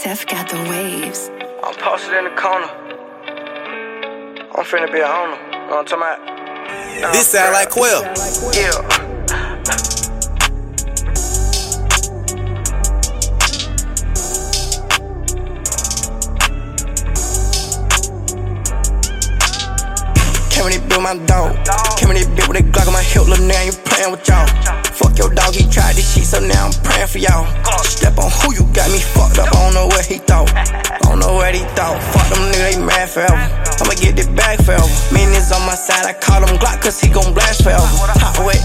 Seth got the waves. I'm posted in the corner. I'm finna be a owner. You know what I'm talking about? This sound like Quill. Yeah. Came in this bitch with my dog. Came in this bitch with a Glock on my hip, little nigga, ain't playin' with y'all. Fuck your dog, he tried this shit, so now I'm praying for y'all. Step on who you got me fucked up, I don't know what he thought. I don't know what he thought. Fuck them niggas, they mad forever. I'ma get this bag forever. Me and this on my side, I call him Glock, cause he gon' blast forever. Hot wet.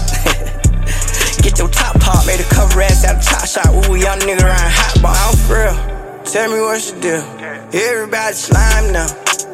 Get your top pop, made a cover ass out of top shot. Ooh, young nigga around hot, but I'm for real. Tell me what's the deal. Everybody slime now.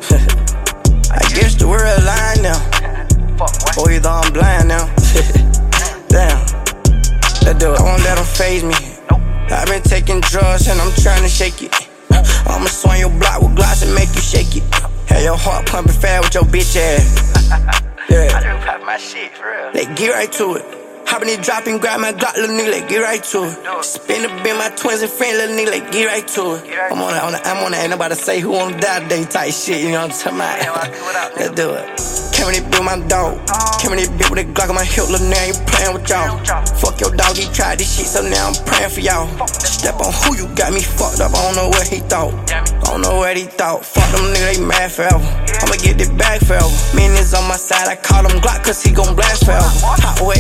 I guess the world lying now. Or either I'm blind now. Damn, let's do it. I won't let them faze me. I've been taking drugs and I'm trying to shake it. I'ma swing your block with Glocks and make you shake it. Have your heart pumping fast with your bitch ass. Yeah, I done pop my shit for real. Let's get right to it. Hop in the drop and grab my Glock, little nigga, let's get right to it. Spin the bin, my twins and friends, little nigga, let's get right to it. I'm on that, ain't nobody say who wanna die today type shit, you know what I'm talking about? Let's do it. Came in this bitch with my dog. Came in this bitch with a Glock on my hip, little nigga, ain't playin' with y'all. Fuck your dog, he tried this shit, so now I'm praying for y'all. Step on who you got me fucked up, I don't know what he thought. I don't know what he thought. Fuck them niggas, they mad forever. I'ma get this bag forever. Me and this on my side, I call him Glock, cause he gon' blast forever. Hot wet.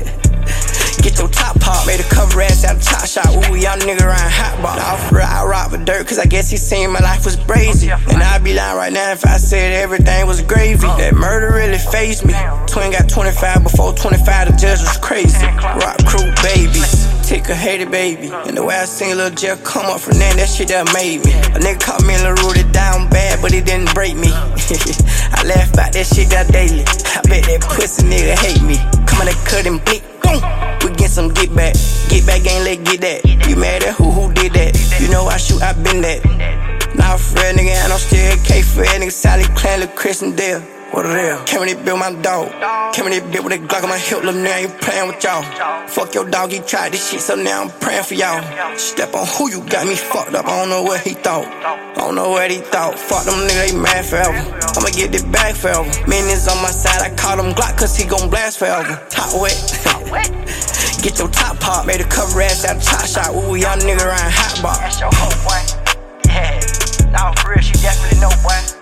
Get your top pop, made a cover ass out of top shot. Ooh, young nigga around hot ball. Now for real, I rock with dirt, cause I guess he seen my life was brazy. And I'd be lying right now if I said everything was gravy. That murder really fazed me. Twin got 25 before 25, the judge was crazy. Rock crew babies, take a hated baby. And the way I seen Lil Jeff come up from there, that shit that made me. A nigga caught me in the root it down bad, but it didn't break me. I laugh about that shit that daily. I bet that pussy nigga hate me. Come on, they cut and blick. We get some get back ain't let get that. You mad at who did that? You know I shoot, I been that. Now for real nigga, and I'm still K for real nigga, Sally Clan, Lil Chris and Dale. What the hell? Came in this bitch with my dog. Came in this bitch with a Glock on my hip, little nigga, ain't playin' with y'all. Fuck your dog, he tried this shit, so now I'm praying for y'all. Step on who you got me fucked up, I don't know what he thought. I don't know what he thought. Fuck them niggas, they mad forever. I'ma get this bag forever. Me and this on my side, I call him Glock, cause he gon' blast forever. Hot wet. Get your top pop, made a cover ass out of top shot. Ooh, young nigga around hot bar. That's your hoe, boy. Yeah, nah, for real, she definitely know, boy.